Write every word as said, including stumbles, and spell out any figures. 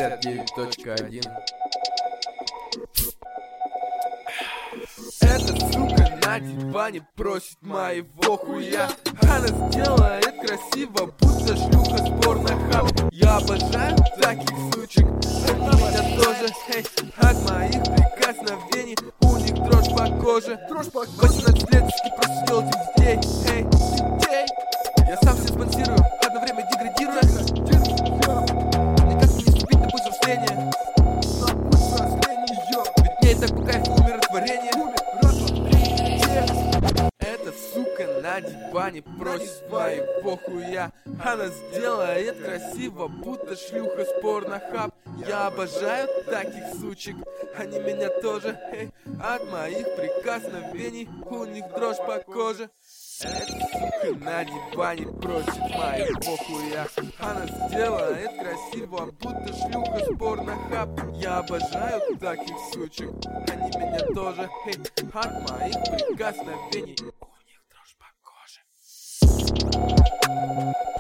шестьдесят девять точка один. Эта сука на диване просит моего хуя. Она сделает красиво, будто шлюха с порнохаб. Я обожаю таких сучек, они меня тоже. Эй, от моих прикосновений у них дрожь по коже. восемнадцать лет просто делать их детей. Эй, детей. Я сам все спонсирую, одно время деградируя. Никак не ступить на путь взросления. Ведь мне и так по кайфу умиротворение. Эта сука на диване просит моего хуя. Она сделает красиво, будто шлюха с порнохаб. Я обожаю таких сучек, они меня тоже. Эй, от моих прикосновений у них дрожь по коже. Эта сука на диване просит моего хуя. Она сделает красиво, будто шлюха с порнохаб. Я обожаю таких сучек, они меня тоже. Эй, от моих прикосновений у них дрожь по коже.